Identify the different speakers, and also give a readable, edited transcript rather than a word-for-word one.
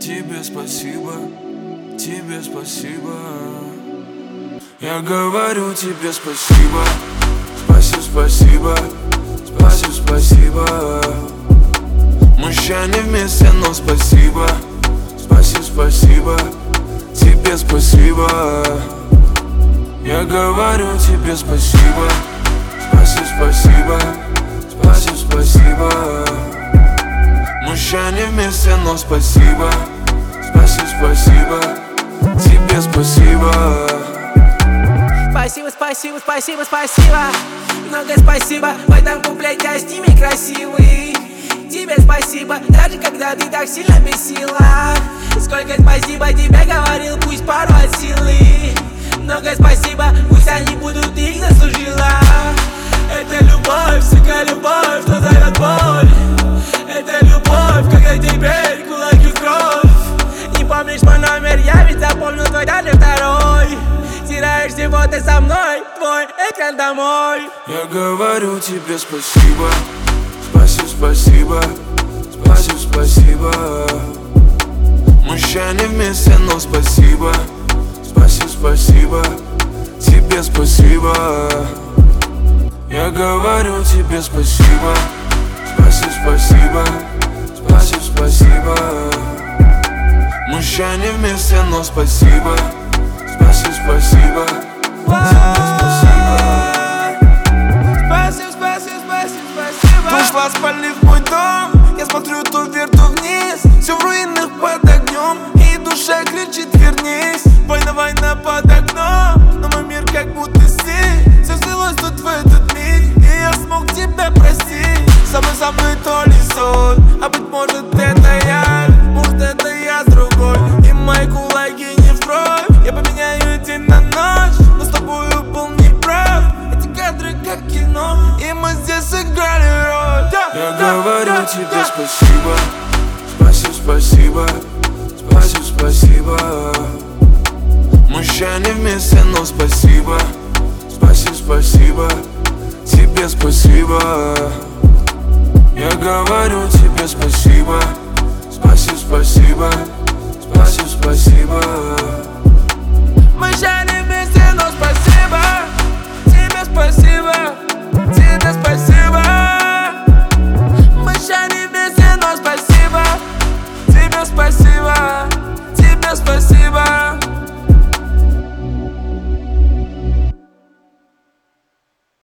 Speaker 1: Тебе спасибо, тебе спасибо. Я говорю тебе спасибо, спасибо, спасибо. Мы ща не вместе, но спасибо, спасибо, тебе спасибо. Я говорю тебе спасибо, спасибо, спасибо. Мы ща не вместе, но спасибо, спасибо, тебе спасибо.
Speaker 2: Спасибо. Много спасибо, в этом куплете я с ними красивый. Тебе спасибо, даже когда ты так сильно бесила. Сколько спасибо тебе говорил, пусть пару от силы. Много спасибо, пусть они будут, ты их заслужила. Это любовь, сука, любовь, что дает боль. Это любовь, когда теперь кулаки в кровь. Не помнишь мой номер, я ведь запомнил твой даже второй. Теряешь всего ты со мной, твой экран домой.
Speaker 1: Я говорю тебе спасибо, спасибо, спасибо. Мы ща не вместе, но спасибо, спасибо, тебе спасибо. Я говорю тебе спасибо, спасибо. Мы ща не вместе, но спасибо, спасибо, тебе спасибо.
Speaker 3: Ушла, спалив мой дом. Я смотрю то вверх, то вниз. Все в руинах под огнем, и душа кричит вернись. Война под окном, но мой мир как будто снег. Все слилось тут в этот миг, и я смог тебя простить. Со мной то ли сон, а быть может это я. Может это я с другой, и мои кулаки не в кровь. Я поменяю день на ночь, но с тобою был неправ. Эти кадры как кино, и мы здесь сыграли роль.
Speaker 1: Я говорю тебе спасибо, спасибо. Мы ща не вместе, но спасибо, спасибо, тебе спасибо. Я говорю тебе спасибо, спасибо.